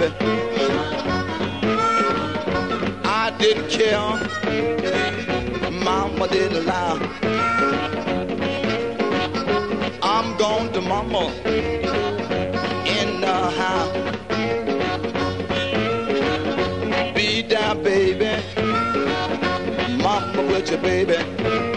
baby. I didn't care, mama didn't lie. I'm going to mama in the house. Be down, baby, mama with you, baby.